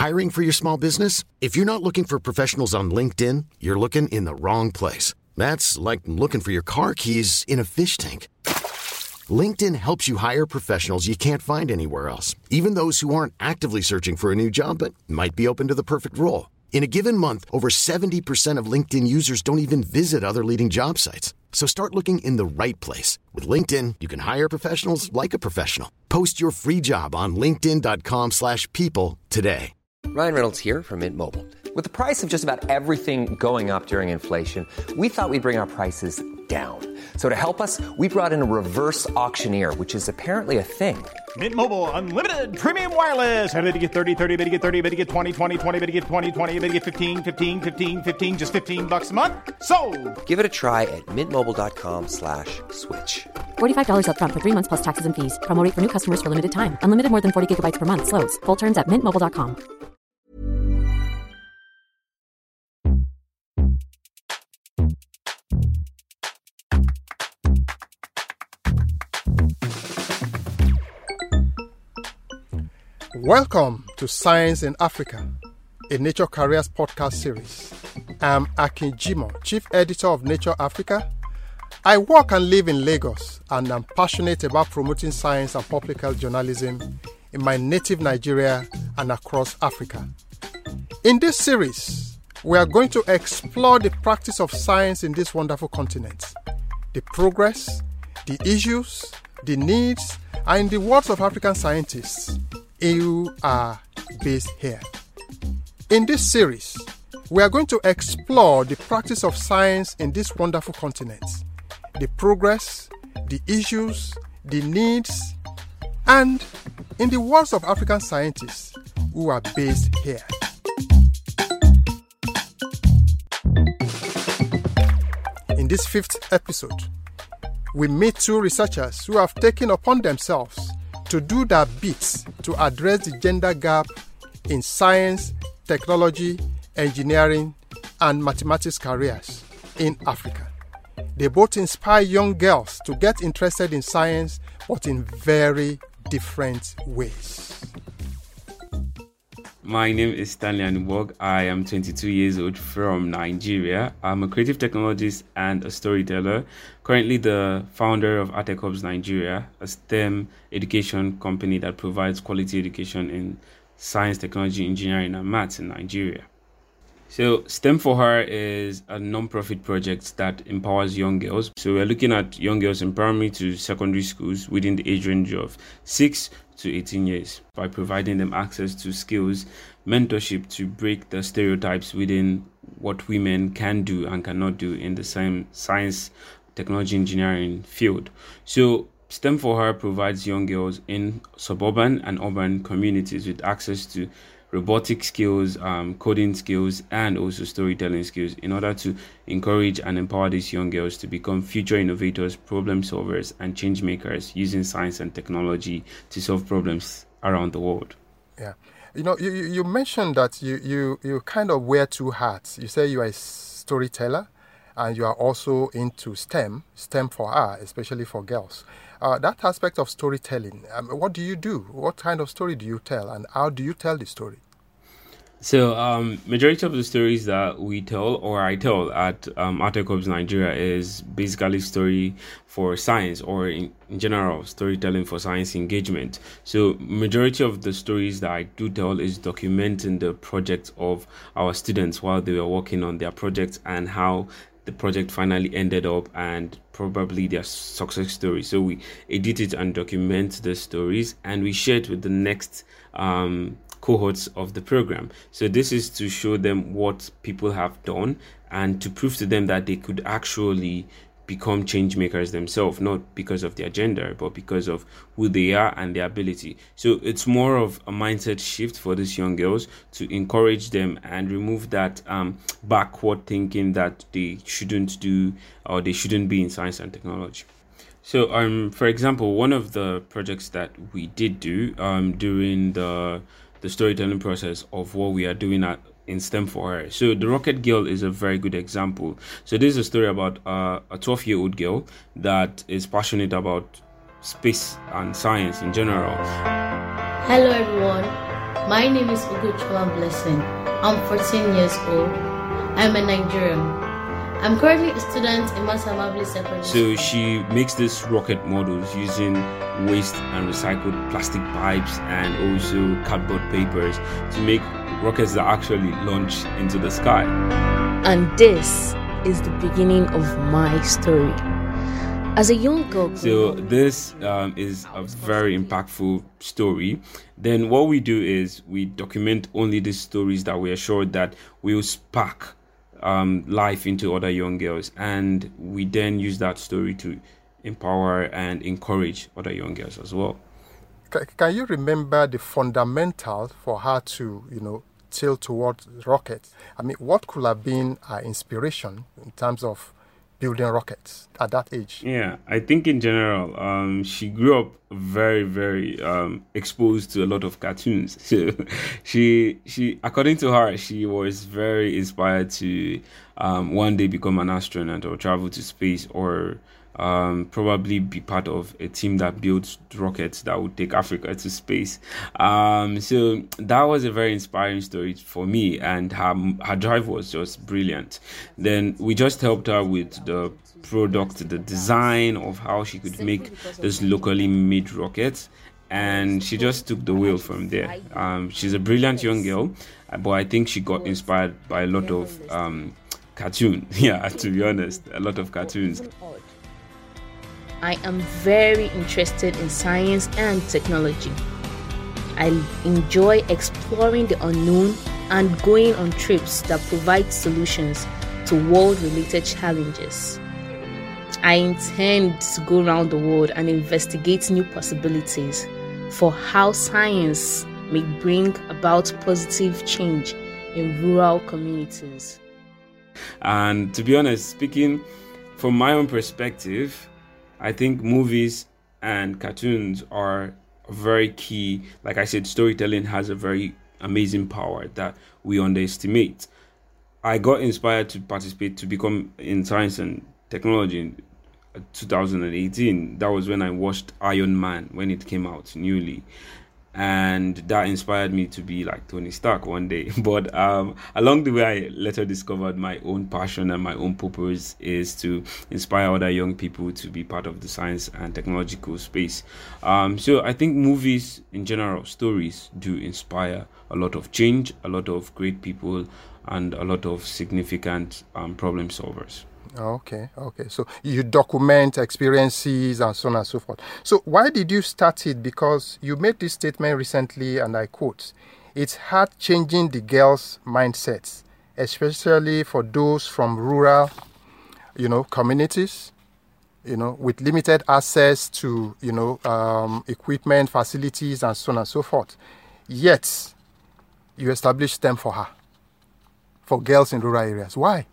Hiring for your small business? If you're not looking for professionals on LinkedIn, you're looking in the wrong place. That's like looking for your car keys in a fish tank. LinkedIn helps you hire professionals you can't find anywhere else, even those who aren't actively searching for a new job but might be open to the perfect role. In a given month, over 70% of LinkedIn users don't even visit other leading job sites. So start looking in the right place. With LinkedIn, you can hire professionals like a professional. Post your free job on linkedin.com/people today. Ryan Reynolds here from Mint Mobile. With the price of just about everything going up during inflation, we thought we'd bring our prices down. So to help us, we brought in a reverse auctioneer, which is apparently a thing. Mint Mobile Unlimited Premium Wireless. How to get 30, 30, bit to get 30, bit to get 20, 20, 20, bit to get 20, 20, bit to get 15, 15, 15, 15, just $15 a month? Sold! Give it a try at mintmobile.com/switch. $45 up front for 3 months plus taxes and fees. Promo rate for new customers for limited time. Unlimited more than 40 gigabytes per month. Slows full terms at mintmobile.com. Welcome to Science in Africa, a Nature Careers podcast series. I'm Akin Jimo, Chief Editor of Nature Africa. I work and live in Lagos, and I'm passionate about promoting science and public health journalism in my native Nigeria and across Africa. In this series, we are going to explore the practice of science in this wonderful continent, the progress, the issues, the needs, and in the words of African scientists, who are based here. In this series, we are going to explore the practice of science in this wonderful continent, the progress, the issues, the needs, and in the words of African scientists who are based here. In this 5th episode, we meet 2 researchers who have taken upon themselves to do their bit to address the gender gap in science, technology, engineering, and mathematics careers in Africa. They both inspire young girls to get interested in science, but in very different ways. My name is Stanley Anubog. I am 22 years old from Nigeria. I'm a creative technologist and a storyteller. Currently the founder of ArtECOBS Nigeria, a STEM education company that provides quality education in science, technology, engineering, and maths in Nigeria. So STEM for Her is a non-profit project that empowers young girls. So we're looking at young girls in primary to secondary schools within the age range of 6 to 18 years by providing them access to skills, mentorship to break the stereotypes within what women can do and cannot do in the same science, technology, engineering field. So STEM for Her provides young girls in suburban and urban communities with access to robotic skills, coding skills, and also storytelling skills in order to encourage and empower these young girls to become future innovators, problem solvers, and change makers using science and technology to solve problems around the world. Yeah. You mentioned that you kind of wear 2 hats. You say you are a storyteller and you are also into STEM for her, especially for girls. That aspect of storytelling, what do you do? What kind of story do you tell, and how do you tell the story? So, majority of the stories that we tell, or I tell at ArtECOBS Nigeria, is basically story for science, or in general, storytelling for science engagement. So, majority of the stories that I do tell is documenting the project of our students while they were working on their projects and how the project finally ended up and probably their success story. So we edit it and document the stories, and we share it with the next cohorts of the program. So this is to show them what people have done and to prove to them that they could actually become change makers themselves, not because of their gender, but because of who they are and their ability. So it's more of a mindset shift for these young girls to encourage them and remove that backward thinking that they shouldn't do or they shouldn't be in science and technology. So, for example, one of the projects that we did do during the storytelling process of what we are doing in STEM for Her. So the Rocket Girl is a very good example. So this is a story about a 12-year-old girl that is passionate about space and science in general. Hello everyone, My name is Ugochua Blessing. I'm 14 years old. I'm a Nigerian. I'm currently a student in Masamabli Secondary School. So she makes these rocket models using waste and recycled plastic pipes and also cardboard papers to make rockets that actually launch into the sky. And this is the beginning of my story. As a young girl... So this is a very impactful story. Then what we do is we document only the stories that we are sure that will spark life into other young girls. And we then use that story to empower and encourage other young girls as well. Can you remember the fundamentals for her to, tilt towards rockets? I mean, what could have been her inspiration in terms of building rockets at that age? Yeah, I think in general, she grew up very, very exposed to a lot of cartoons. So she, according to her, she was very inspired to one day become an astronaut or travel to space or probably be part of a team that builds rockets that would take Africa to space. So that was a very inspiring story for me, and her drive was just brilliant. Then we just helped her with the product, the design of how she could make this locally made rockets, and she just took the wheel from there. She's a brilliant young girl, but I think she got inspired by a lot of cartoon. Yeah, to be honest, a lot of cartoons. I am very interested in science and technology. I enjoy exploring the unknown and going on trips that provide solutions to world-related challenges. I intend to go around the world and investigate new possibilities for how science may bring about positive change in rural communities. And to be honest, speaking from my own perspective, I think movies and cartoons are very key. Like I said, storytelling has a very amazing power that we underestimate. I got inspired to participate, to become in science and technology in 2018. That was when I watched Iron Man when it came out newly. And that inspired me to be like Tony Stark one day. But along the way, I later discovered my own passion and my own purpose is to inspire other young people to be part of the science and technological space. So I think movies in general, stories do inspire a lot of change, a lot of great people, and a lot of significant problem solvers. Okay. So you document experiences and so on and so forth. So why did you start it? Because you made this statement recently, and I quote, "It's hard changing the girls' mindsets, especially for those from rural, communities, with limited access to, equipment, facilities, and so on and so forth. Yet, you established STEM for her, for girls in rural areas. Why?"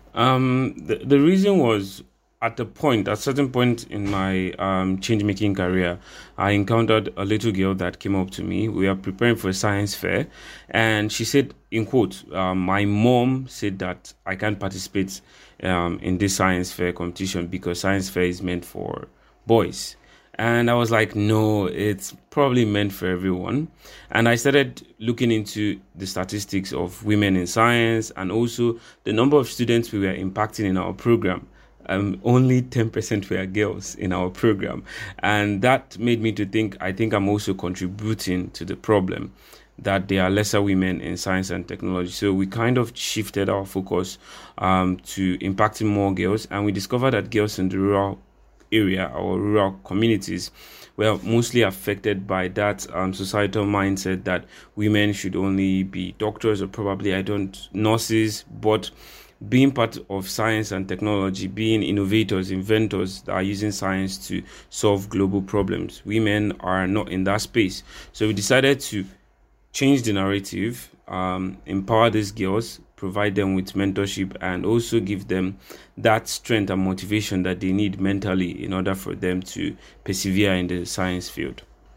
The reason was at a certain point in my change-making career, I encountered a little girl that came up to me. We were preparing for a science fair, and she said, in quotes, my mom said that I can't participate in this science fair competition because science fair is meant for boys. And I was like, no, it's probably meant for everyone. And I started looking into the statistics of women in science and also the number of students we were impacting in our program. Only 10% were girls in our program. And that made me to think, I think I'm also contributing to the problem that there are lesser women in science and technology. So we kind of shifted our focus to impacting more girls. And we discovered that girls in the rural area or rural communities were mostly affected by that societal mindset that women should only be doctors or probably nurses, but being part of science and technology, being innovators, inventors that are using science to solve global problems, women are not in that space. So we decided to change the narrative, empower these girls, provide them with mentorship, and also give them that strength and motivation that they need mentally in order for them to persevere in the science field.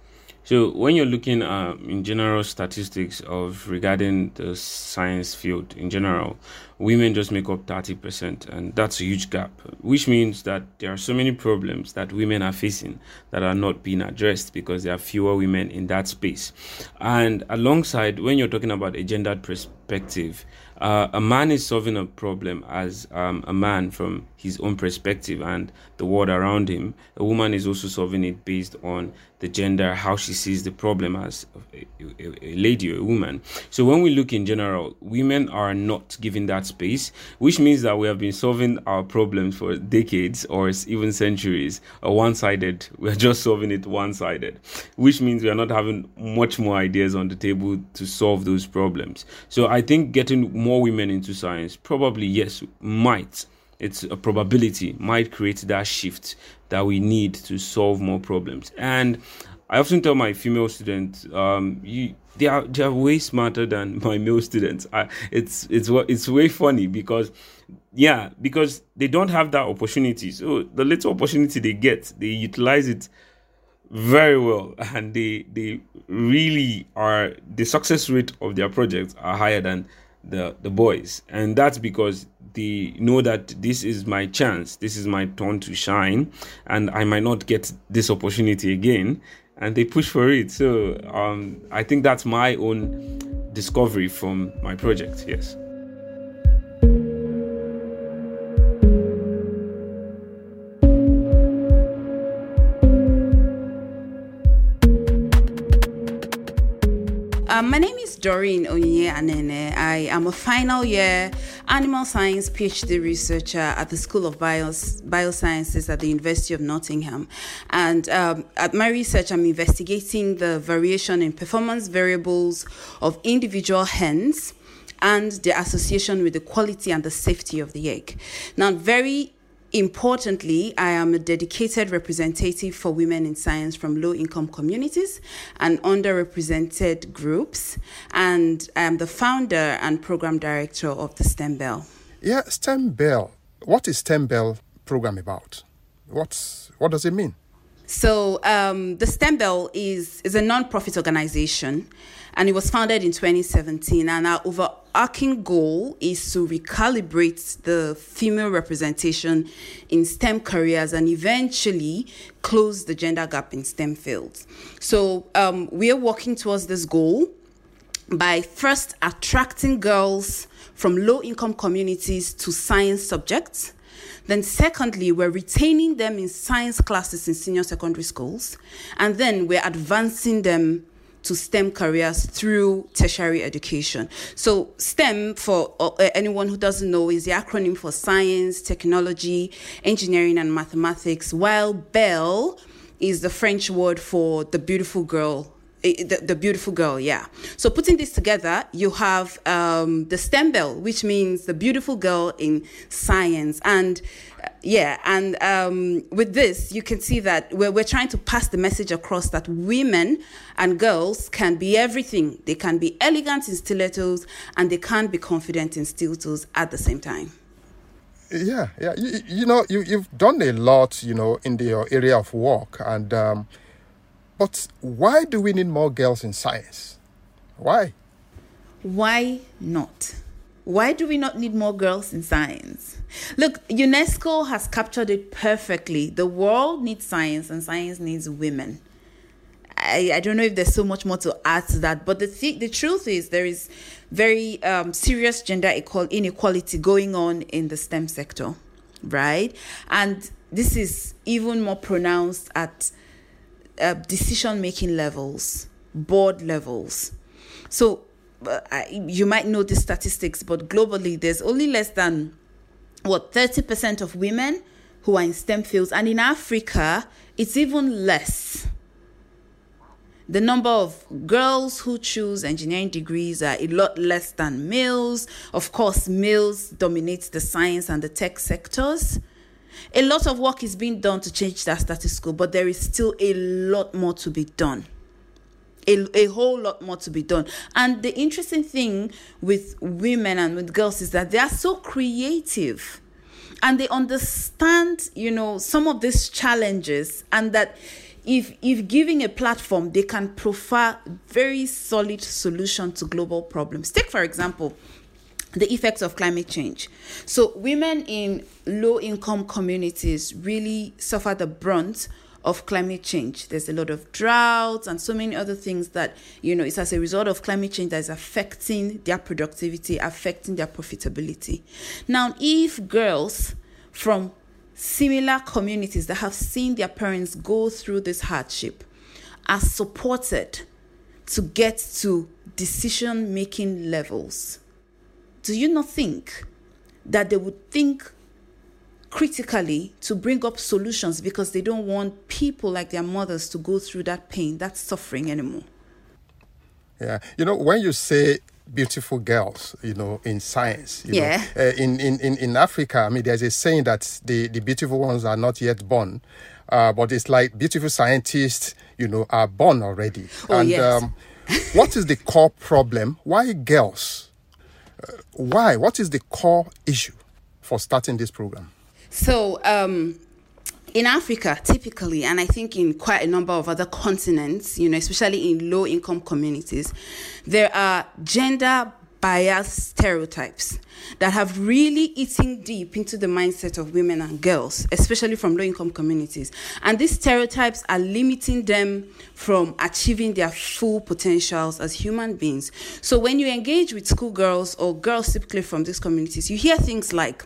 So when you're looking in general statistics of regarding the science field in general, women just make up 30%, and that's a huge gap, which means that there are so many problems that women are facing that are not being addressed because there are fewer women in that space. And alongside, when you're talking about a gendered perspective, a man is solving a problem as a man from his own perspective and the world around him. A woman is also solving it based on the gender, how she sees the problem as a lady or a woman. So when we look in general, women are not given that space, which means that we have been solving our problems for decades or even centuries one-sided. We're just solving it one-sided, which means we are not having much more ideas on the table to solve those problems. So I think getting more women into science probably, yes, might. It's a probability, might create that shift that we need to solve more problems. And I often tell my female students, they are way smarter than my male students. It's way funny because they don't have that opportunity. So the little opportunity they get, they utilize it very well, and they really are, the success rate of their projects are higher than the boys. And that's because they know that this is my chance, this is my turn to shine, and I might not get this opportunity again, and they push for it. So I think that's my own discovery from my project. Yes. My name is Doreen Onyinye Anene. I am a final year animal science PhD researcher at the School of Biosciences at the University of Nottingham. And at my research, I'm investigating the variation in performance variables of individual hens and their association with the quality and the safety of the egg. Now, very importantly, I am a dedicated representative for women in science from low-income communities and underrepresented groups, and I am the founder and program director of the STEM Bell. Yeah, STEM Bell. What is STEM Bell program about? What does it mean? So the STEM Bell is a non-profit organization, and it was founded in 2017. And our overarching goal is to recalibrate the female representation in STEM careers and eventually close the gender gap in STEM fields. So we are working towards this goal by first attracting girls from low-income communities to science subjects. Then secondly, we're retaining them in science classes in senior secondary schools. And then we're advancing them to STEM careers through tertiary education. So STEM, for anyone who doesn't know, is the acronym for science, technology, engineering, and mathematics, while Belle is the French word for the beautiful girl. The beautiful girl, yeah. So putting this together, you have the STEM Bell, which means the beautiful girl in science. And with this, you can see that we're trying to pass the message across that women and girls can be everything. They can be elegant in stilettos and they can be confident in steel toes at the same time. Yeah. You've done a lot, in your area of work, and but why do we need more girls in science? Why? Why not? Why do we not need more girls in science? Look, UNESCO has captured it perfectly. The world needs science and science needs women. I don't know if there's so much more to add to that, but the truth is there is very serious gender inequality going on in the STEM sector, right? And this is even more pronounced at decision-making levels, board levels. So you might know the statistics, but globally, there's only less than 30% of women who are in STEM fields, and in Africa, it's even less. The number of girls who choose engineering degrees are a lot less than males. Of course, males dominate the science and the tech sectors. A lot of work is being done to change that status quo, but there is still a lot more to be done. A whole lot more to be done. And the interesting thing with women and with girls is that they are so creative and they understand, some of these challenges, and that if giving a platform, they can provide very solid solution to global problems. Take, for example, the effects of climate change. So women in low-income communities really suffer the brunt of climate change. There's a lot of droughts and so many other things that, it's as a result of climate change that is affecting their productivity, affecting their profitability. Now, if girls from similar communities that have seen their parents go through this hardship are supported to get to decision-making levels, do you not think that they would think critically to bring up solutions because they don't want people like their mothers to go through that pain, that suffering anymore? Yeah. When you say beautiful girls, in science, in Africa, I mean, there's a saying that the beautiful ones are not yet born, but it's like beautiful scientists, are born already. Oh, and yes. What is the core problem? Why girls? Why? What is the core issue for starting this program? So, in Africa, typically, and I think in quite a number of other continents, especially in low-income communities, there are gender-biased stereotypes that have really eaten deep into the mindset of women and girls, especially from low-income communities. And these stereotypes are limiting them from achieving their full potentials as human beings. So when you engage with schoolgirls or girls typically from these communities, you hear things like,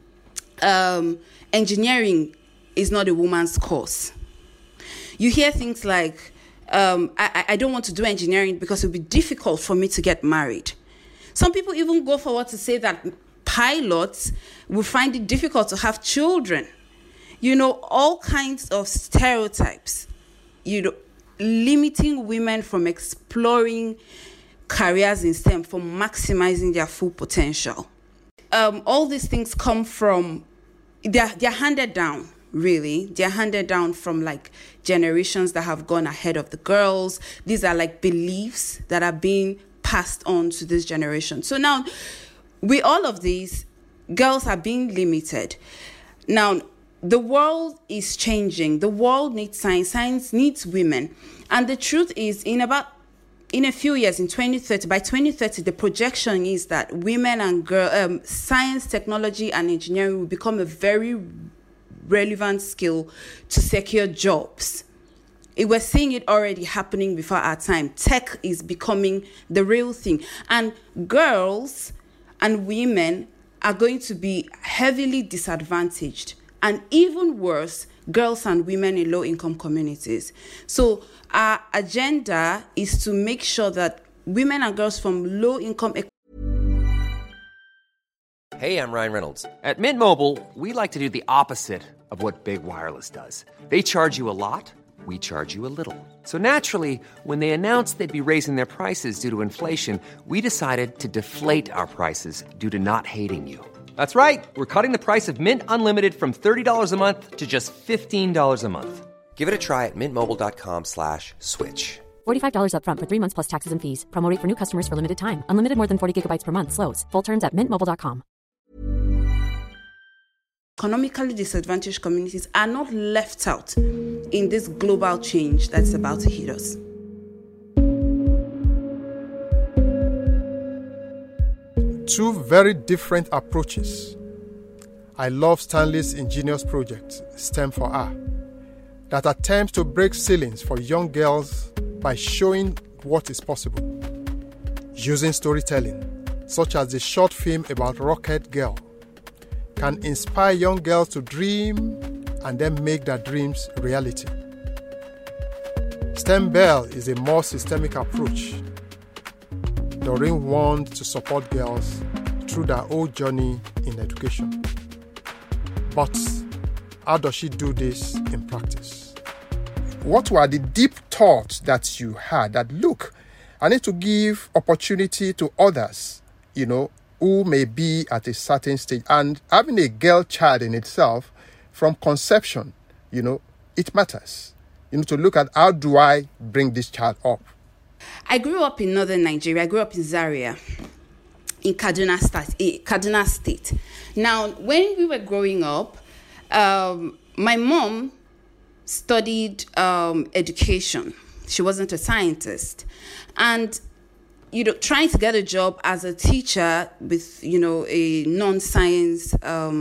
engineering is not a woman's course. You hear things like, I don't want to do engineering because it will be difficult for me to get married. Some people even go forward to say that pilots will find it difficult to have children. All kinds of stereotypes, limiting women from exploring careers in STEM, from maximizing their full potential. All these things come from, they're handed down. Really, they're handed down from generations that have gone ahead of the girls. These are beliefs that are being passed on to this generation. So now, with all of these, girls are being limited. Now, the world is changing. The world needs science. Science needs women. And the truth is, in a few years, in 2030, by 2030, the projection is that women and science, technology, and engineering will become a very relevant skill to secure jobs. We're seeing it already happening before our time. Tech is becoming the real thing. And girls and women are going to be heavily disadvantaged. And even worse, girls and women in low-income communities. So our agenda is to make sure that women and girls from low-income... Hey, I'm Ryan Reynolds. At Mint Mobile, we like to do the opposite of what Big Wireless does. They charge you a lot, we charge you a little. So naturally, when they announced they'd be raising their prices due to inflation, we decided to deflate our prices due to not hating you. That's right. We're cutting the price of Mint Unlimited from $30 a month to just $15 a month. Give it a try at mintmobile.com/switch. $45 up front for 3 months plus taxes and fees. Promo rate for new customers for limited time. Unlimited more than 40 gigabytes per month. Slows full terms at mintmobile.com. Economically disadvantaged communities are not left out in this global change that's about to hit us. Two very different approaches. I love Stanley's ingenious project, STEM for R, that attempts to break ceilings for young girls by showing what is possible. Using storytelling, such as the short film about Rocket Girl, can inspire young girls to dream and then make their dreams reality. STEM Bell is a more systemic approach. Doreen wants to support girls through their whole journey in education. But how does she do this in practice? What were the deep thoughts that you had that, look, I need to give opportunity to others, who may be at a certain stage. And having a girl child in itself, from conception, it matters. To look at how do I bring this child up. I grew up in northern Nigeria. I grew up in Zaria, in Kaduna State. Now, when we were growing up, my mom studied education. She wasn't a scientist. And, trying to get a job as a teacher with, a non-science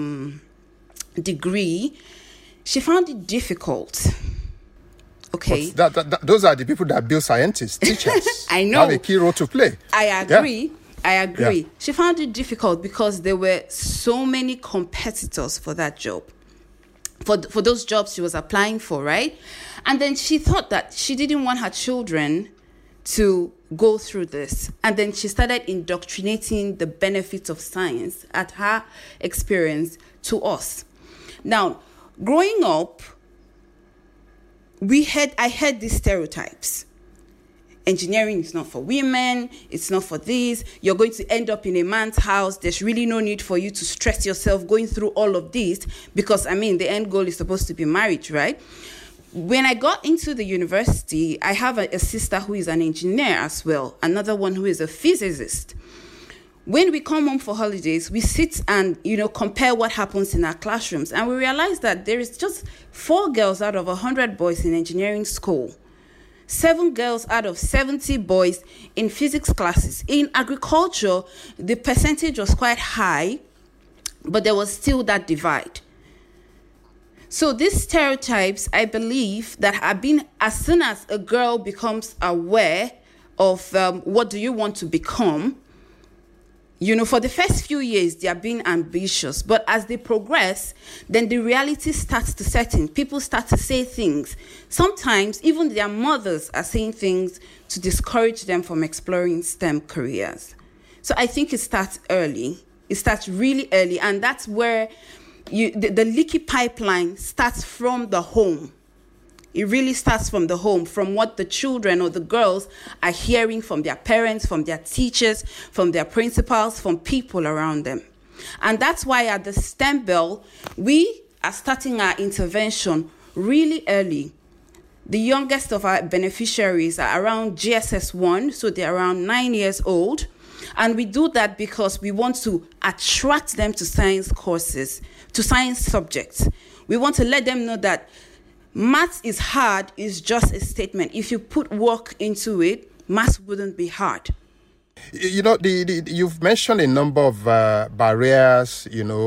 degree, she found it difficult. Okay. Those are the people that build scientists, teachers. I know. Have a key role to play. I agree. Yeah. She found it difficult because there were so many competitors for that job, for those jobs she was applying for, right? And then she thought that she didn't want her children to go through this. And then she started indoctrinating the benefits of science at her experience to us. Now, growing up, I heard these stereotypes. Engineering is not for women. It's not for this. You're going to end up in a man's house. There's really no need for you to stress yourself going through all of this because, the end goal is supposed to be marriage, right? When I got into the university, I have a sister who is an engineer as well, another one who is a physicist. When we come home for holidays, we sit and, compare what happens in our classrooms. And we realize that there is just 4 girls out of 100 boys in engineering school, 7 girls out of 70 boys in physics classes. In agriculture, the percentage was quite high, but there was still that divide. So these stereotypes, I believe, that have been, as soon as a girl becomes aware of what do you want to become, for the first few years, they are being ambitious. But as they progress, then the reality starts to set in. People start to say things. Sometimes even their mothers are saying things to discourage them from exploring STEM careers. So I think it starts early. It starts really early. And that's where the leaky pipeline starts from the home. It really starts from the home, from what the children or the girls are hearing from their parents, from their teachers, from their principals, from people around them. And that's why at the STEM Bell, we are starting our intervention really early. The youngest of our beneficiaries are around GSS 1, so they're around 9 years old. And we do that because we want to attract them to science courses, to science subjects. We want to let them know that maths is hard is just a statement. If you put work into it, maths wouldn't be hard. You've mentioned a number of barriers,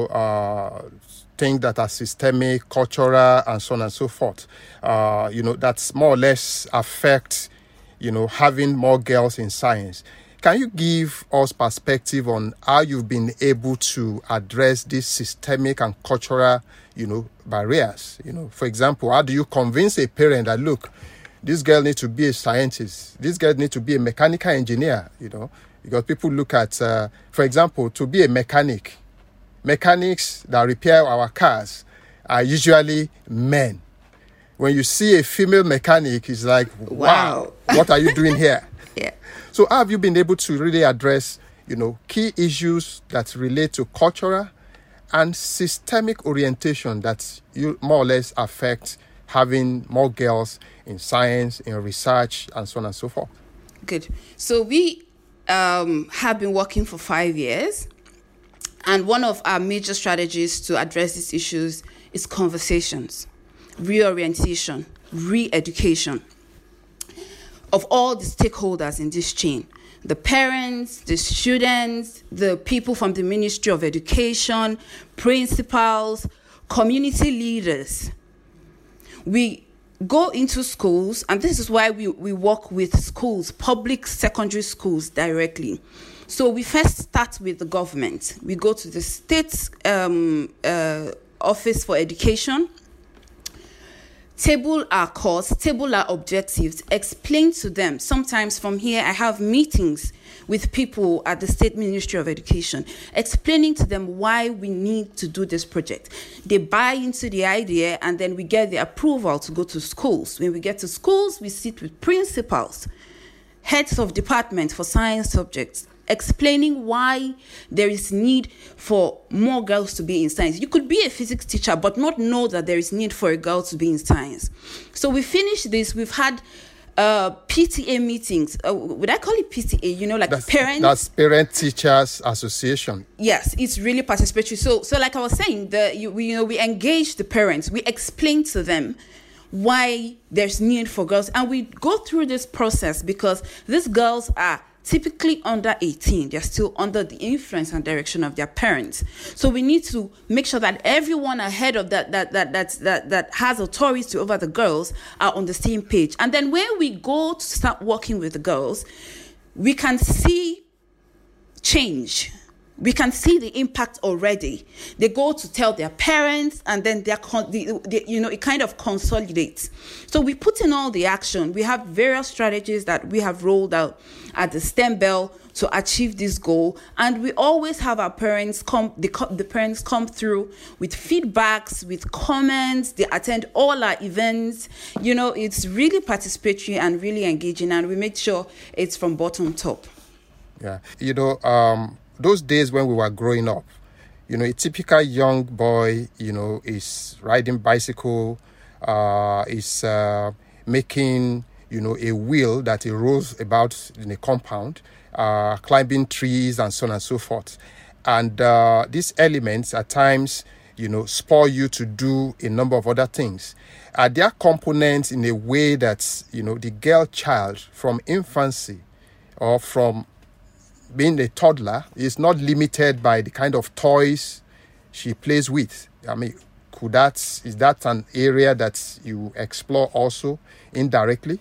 things that are systemic, cultural, and so on and so forth. That's more or less affect, having more girls in science. Can you give us perspective on how you've been able to address these systemic and cultural, barriers? For example, how do you convince a parent that, look, this girl needs to be a scientist, this girl needs to be a mechanical engineer, because people look at, for example, to be a mechanic. Mechanics that repair our cars are usually men. When you see a female mechanic, it's like, wow, what are you doing here? Yeah. So how have you been able to really address, key issues that relate to cultural and systemic orientation that you more or less affect having more girls in science, in research, and so on and so forth? Good. So we have been working for 5 years. And one of our major strategies to address these issues is conversations, reorientation, re-education of all the stakeholders in this chain. The parents, the students, the people from the Ministry of Education, principals, community leaders. We go into schools, and this is why we work with schools, public secondary schools directly. So we first start with the government. We go to the state office for education, table our course, table our objectives, explain to them. Sometimes from here, I have meetings with people at the State Ministry of Education, explaining to them why we need to do this project. They buy into the idea, and then we get the approval to go to schools. When we get to schools, we sit with principals, heads of department for science subjects, explaining why there is need for more girls to be in science. You could be a physics teacher but not know that there is need for a girl to be in science. So we finished this. We've had PTA meetings. Would I call it PTA? That's parents. That's Parent Teachers Association. Yes, it's really participatory. So like I was saying, we engage the parents. We explain to them why there's need for girls. And we go through this process because these girls are typically under 18. They're still under the influence and direction of their parents. So we need to make sure that everyone ahead of that has authority over the girls are on the same page. And then when we go to start working with the girls, we can see change. We can see the impact already. They go to tell their parents, and then it kind of consolidates. So we put in all the action. We have various strategies that we have rolled out at the STEM Bell to achieve this goal, and we always have our parents come. The parents come through with feedbacks, with comments. They attend all our events. It's really participatory and really engaging, and we make sure it's from bottom top. Yeah, those days when we were growing up, a typical young boy, is riding bicycle, is making, a wheel that he rolls about in a compound, climbing trees and so on and so forth. And these elements at times, spur you to do a number of other things. They are components in a way that, the girl child from infancy or from being a toddler is not limited by the kind of toys she plays with. I mean, is that an area that you explore also indirectly?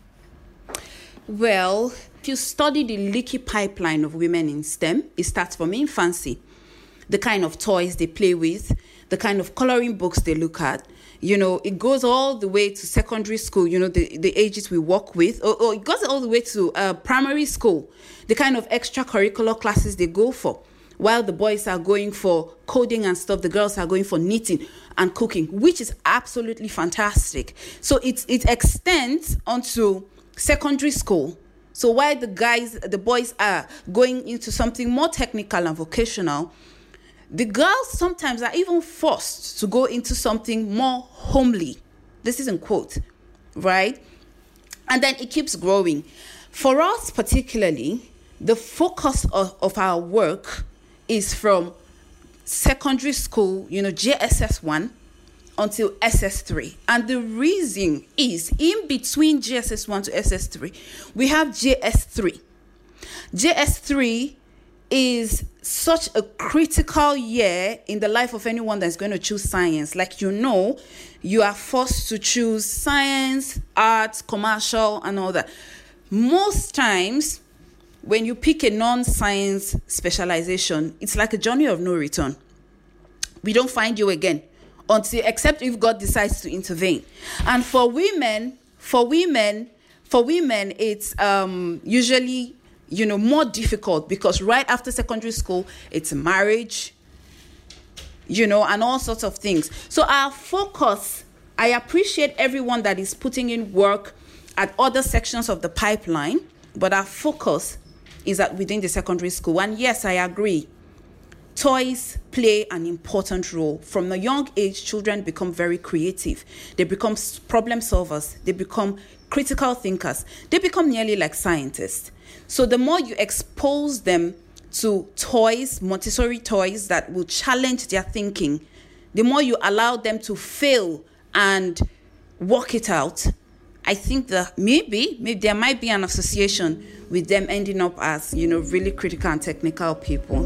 Well, if you study the leaky pipeline of women in STEM, it starts from infancy. The kind of toys they play with, the kind of coloring books they look at. It goes all the way to secondary school, the ages we work with, or it goes all the way to primary school, the kind of extracurricular classes they go for. While the boys are going for coding and stuff, the girls are going for knitting and cooking, which is absolutely fantastic. So it extends onto secondary school. So while the boys are going into something more technical and vocational, the girls sometimes are even forced to go into something more homely. This is in quote, right? And then it keeps growing. For us particularly, the focus of our work is from secondary school, JSS 1 until SS3. And the reason is in between JSS 1 to SS3, we have JS3. JS3 is such a critical year in the life of anyone that's going to choose science. Like, you are forced to choose science, arts, commercial, and all that. Most times, when you pick a non-science specialization, it's like a journey of no return. We don't find you again except if God decides to intervene. And for women, it's usually more difficult because right after secondary school, it's marriage, and all sorts of things. So our focus, I appreciate everyone that is putting in work at other sections of the pipeline, but our focus is within the secondary school. And yes, I agree. Toys play an important role. From a young age, children become very creative. They become problem solvers. They become critical thinkers. They become nearly like scientists. So the more you expose them to toys, Montessori toys that will challenge their thinking, the more you allow them to fail and work it out, I think that maybe there might be an association with them ending up as, really critical and technical people.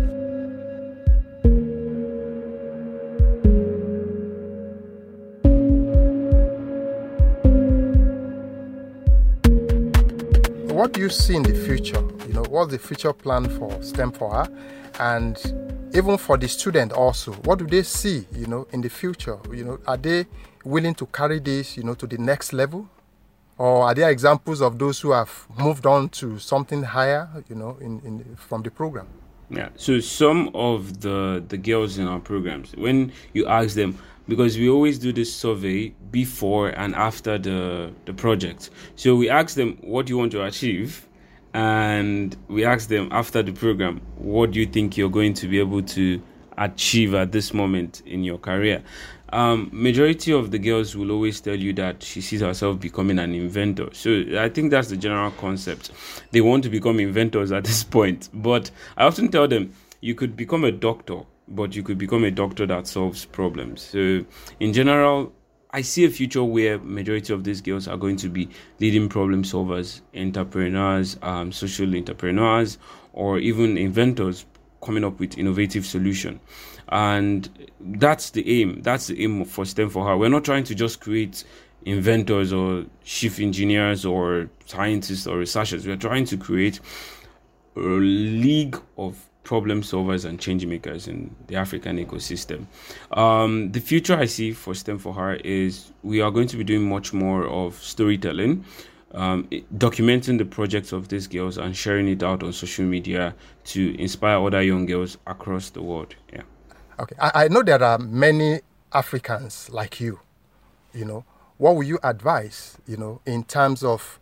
What do you see in the future? What's the future plan for STEM for her? And even for the student also, what do they see, in the future? Are they willing to carry this, to the next level? Or are there examples of those who have moved on to something higher, from the program? Yeah, so some of the girls in our programs, when you ask them, because we always do this survey before and after the project. So we ask them, what do you want to achieve? And we ask them after the program, what do you think you're going to be able to achieve at this moment in your career? Majority of the girls will always tell you that she sees herself becoming an inventor. So I think that's the general concept. They want to become inventors at this point. But I often tell them, you could become a doctor, but you could become a doctor that solves problems. So in general, I see a future where majority of these girls are going to be leading problem solvers, entrepreneurs, social entrepreneurs, or even inventors coming up with innovative solution. And that's the aim. That's the aim for STEM for Her. We're not trying to just create inventors or chief engineers or scientists or researchers. We're trying to create a league of problem solvers and change makers in the African ecosystem. The future I see for STEM for Her is we are going to be doing much more of storytelling, documenting the projects of these girls and sharing it out on social media to inspire other young girls across the world. Yeah. Okay, I know there are many Africans like you. What will you advise, in terms of,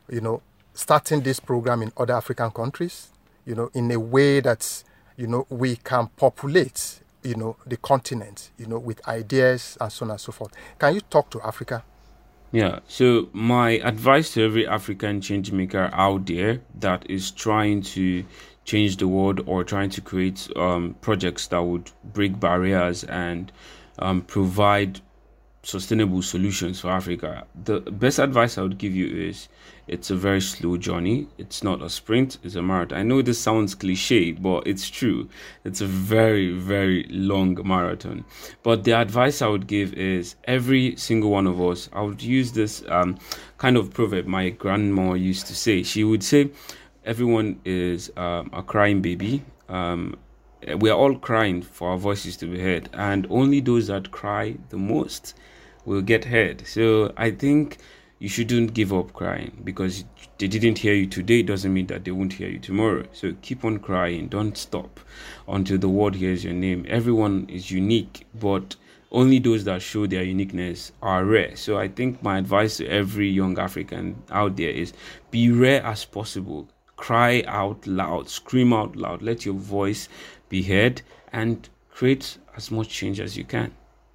starting this program in other African countries, in a way that, we can populate, the continent, with ideas and so on and so forth. Can you talk to Africa? Yeah, so my advice to every African change maker out there that is trying to change the world or trying to create projects that would break barriers and provide sustainable solutions for Africa, the best advice I would give you is it's a very slow journey. It's not a sprint, it's a marathon. I know this sounds cliche, but it's true. It's a very, very long marathon. But the advice I would give is every single one of us, I would use this kind of proverb my grandma used to say. She would say, everyone is a crying baby. We are all crying for our voices to be heard, and only those that cry the most will get heard. So I think you shouldn't give up crying. Because they didn't hear you today doesn't mean that they won't hear you tomorrow. So keep on crying, don't stop until the world hears your name. Everyone is unique, but only those that show their uniqueness are rare. So I think my advice to every young African out there is be rare as possible. Cry out loud, scream out loud, let your voice be heard, and create as much change as you can.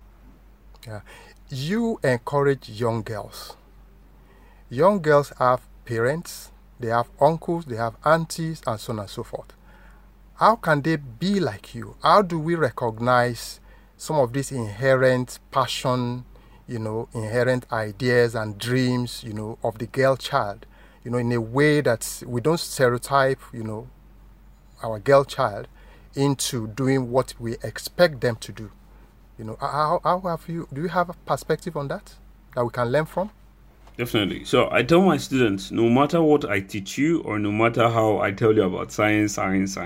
Yeah. You encourage young girls. Young girls have parents, they have uncles, they have aunties, and so on and so forth. How can they be like you? How do we recognize some of these inherent passion, inherent ideas and dreams, of the girl child, in a way that we don't stereotype, our girl child into doing what we expect them to do? How have you? Do you have a perspective on that we can learn from? Definitely. So I tell my students, no matter what I teach you or no matter how I tell you about science,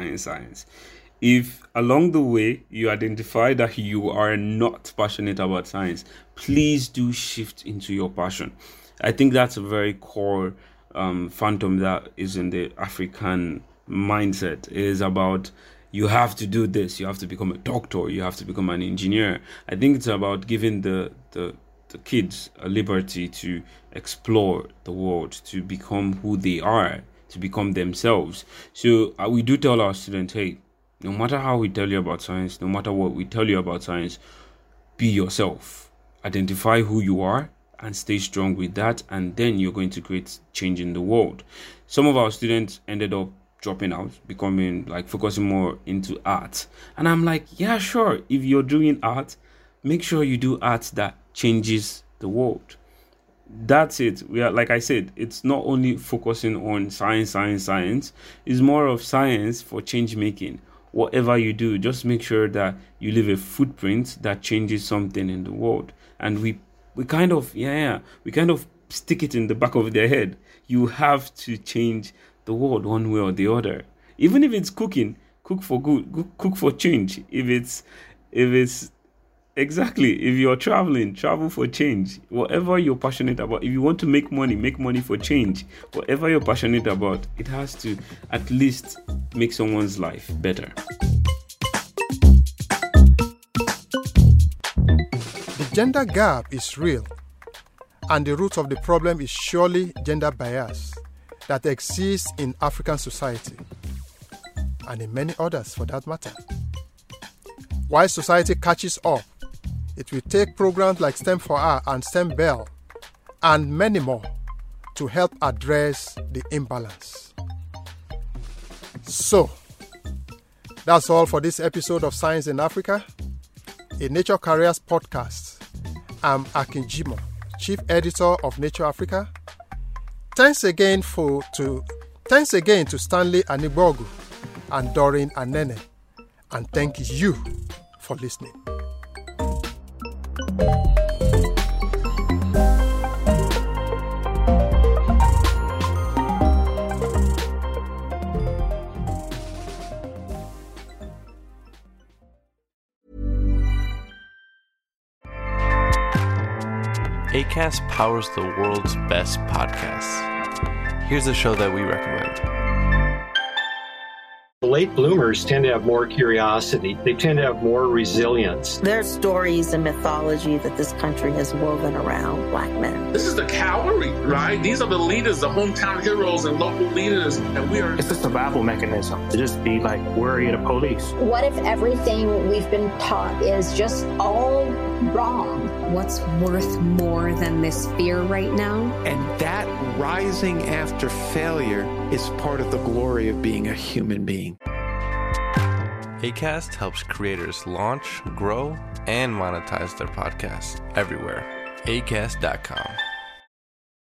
if along the way you identify that you are not passionate about science, please do shift into your passion. I think that's a very core phantom that is in the African mindset. It is about you have to do this, you have to become a doctor, you have to become an engineer. I think it's about giving the kids a liberty to explore the world, to become who they are, to become themselves. So we do tell our students, hey, no matter how we tell you about science, no matter what we tell you about science, be yourself. Identify who you are and stay strong with that, and then you're going to create change in the world. Some of our students ended up dropping out, becoming focusing more into art. And I'm like, yeah, sure. If you're doing art, make sure you do art that changes the world. That's it. We are, like I said, it's not only focusing on science. It's more of science for change making. Whatever you do, just make sure that you leave a footprint that changes something in the world. And we kind of stick it in the back of their head. You have to change the world one way or the other. Even if it's cooking, cook for good, cook for change. If you're traveling, travel for change. Whatever you're passionate about, if you want to make money for change. Whatever you're passionate about, it has to at least make someone's life better. The gender gap is real, and the root of the problem is surely gender bias that exists in African society, and in many others for that matter. While society catches up, it will take programs like STEM for Her and STEM Bell and many more to help address the imbalance. So, that's all for this episode of Science in Africa, a Nature Careers podcast. I'm Akin Jimoh, Chief Editor of Nature Africa. Thanks again to Stanley Anigbogu and Doreen Anene, and thank you for listening. Acast powers the world's best podcasts. Here's a show that we recommend. Late bloomers tend to have more curiosity. They tend to have more resilience. There are stories and mythology that this country has woven around Black men. This is the cavalry, right? These are the leaders, the hometown heroes and local leaders. And we are... It's a survival mechanism to just be like worry of the police. What if everything we've been taught is just all wrong? What's worth more than this fear right now? And that rising after failure is part of the glory of being a human being. Acast helps creators launch, grow, and monetize their podcasts everywhere. Acast.com.